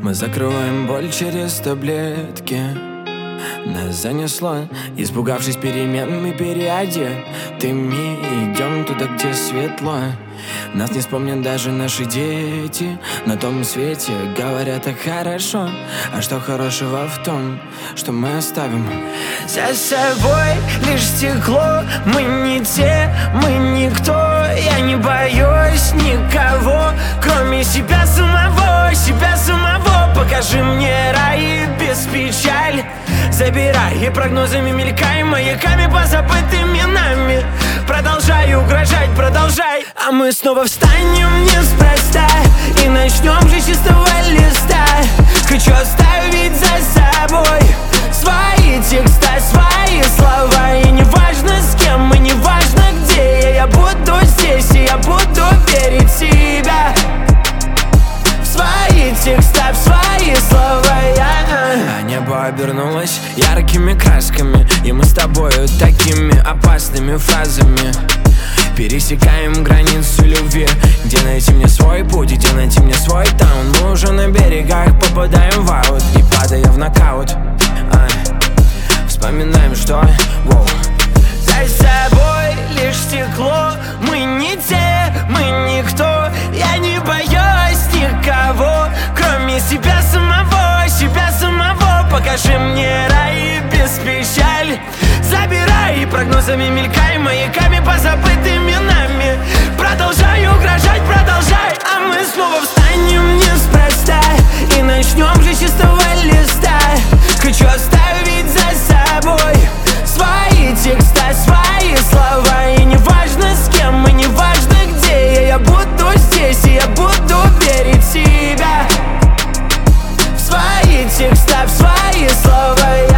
Мы закрываем боль через таблетки. Нас занесло, испугавшись перемен, мы переодетыми идем туда, где светло. Нас не вспомнят даже наши дети. На том свете говорят так хорошо. А что хорошего в том, что мы оставим за собой лишь стекло? Мы не те, мы никто. Я не боюсь никого, кроме себя самого, себя самого. Покажи мне рай без печаль. Забирай и прогнозами мелькай, маяками по забытым именами. Продолжай угрожать, продолжай. А мы снова встанем неспроста и начнем же с чистого листа. Хочу оставить за собой свои текста, свои слова. И неважно с кем, и неважно где я буду здесь, и я буду верить в себя, в свои текста, в свои слова. А небо обернулось яркими красками, и мы с тобою такими опасными фразами пересекаем границу любви. Где найти мне свой путь, где найти мне свой таун? Мы уже на берегах попадаем в аут и падая в нокаут. Вспоминаем, что за собой лишь стекло. Мы не те, мы никто. Я не боюсь никого, кроме себя самого, себя самого. Покажи мне рай без печаль. Забирай и прогнозами мелькай, маяками по забытым именами. Продолжай угрожать, продолжай. А мы снова встанем неспроста и начнем же с чистого листа. Хочу оставить за собой свои текста, свои слова. И неважно с кем, и неважно где я буду здесь, и я буду верить в себя, в свои текста, в свои слова.